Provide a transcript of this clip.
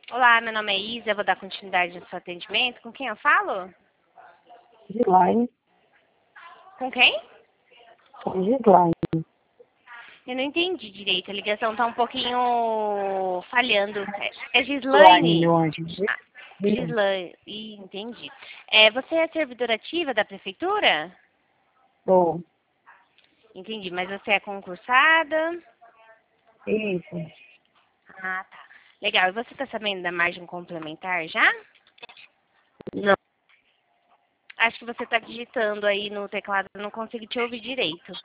Olá, meu nome é Isa, eu vou dar continuidade no seu atendimento. Com quem eu falo? Gislaine. Com quem? Gislaine. Eu não entendi direito, a ligação tá um pouquinho falhando. É Gislaine, Gislaine? meu anjo. Ah, Gislaine, entendi. Você é servidora ativa da prefeitura? Tô. Entendi, mas você é concursada? Isso. Ah, tá. Legal, e você tá sabendo da margem complementar já? Não. Acho que você tá digitando aí no teclado, eu não consigo te ouvir direito.